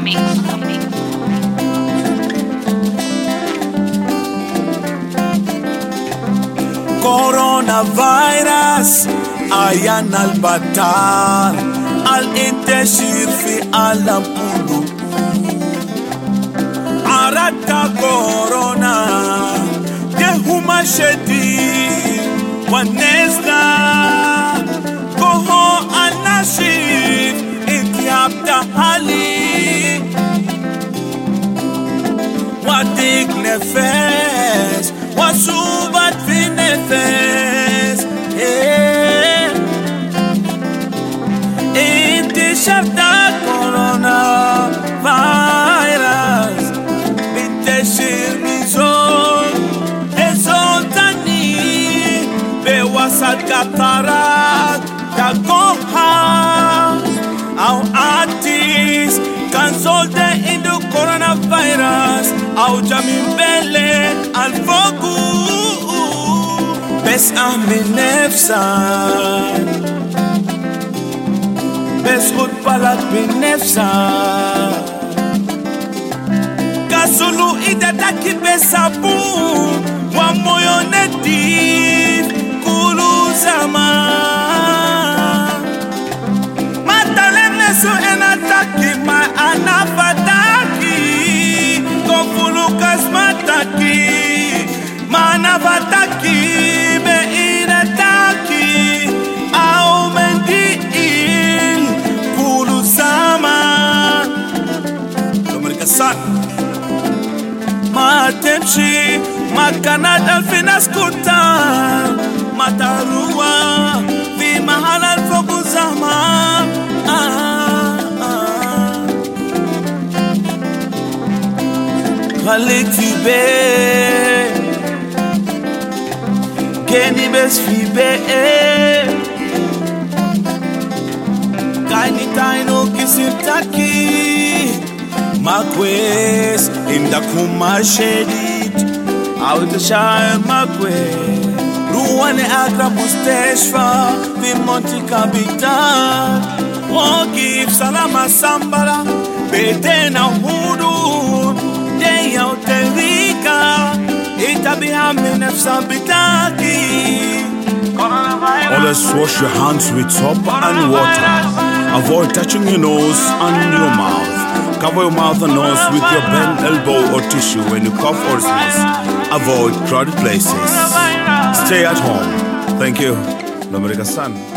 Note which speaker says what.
Speaker 1: Coronavirus ayan al-batar al-inteshir fi alam kulu. Arata corona dehuma shadid wanezna koho al-nashif intihabta hali wadik nefes wasubat fi nefes انتشرت كورونا فيروس بنتشر من زول لزول تاني بوسط قطرات تقوها أو عتيس كان زول ده عنده كورونا فيروس أو جميع بلد الفوقو بس أعمل نفسك بس خد بالك من نفسك كسلو إيدك بصابون ومويو نضيف كل زمان ما تعلم نسو أنا تاكي ما أنا فتاكي كفلو كاسما تاكي ما أنا فتاكي بإينا تاكي أو منديل كل زمان لأمريكا سان ما تمشي ما كانت ألف ناس كتار ما تروى في محل الفوق زمان خليك في بيت كاني بس في بيت كايني تاينو كسبتكي ماكويس إمداكوما شديد عاود شاعر ماكويس رواني أقرب مستشفى في مونتي كابيتال وكيف سلامة سامبرا بيتنا هدود ديا وتريكا إتابيها من نفسها بتاكي.
Speaker 2: Always wash your hands with soap and water. Avoid touching your nose and your mouth. Cover your mouth and nose with your bent elbow or tissue when you cough or sneeze. Avoid crowded places. Stay at home. Thank you. L'America Sun.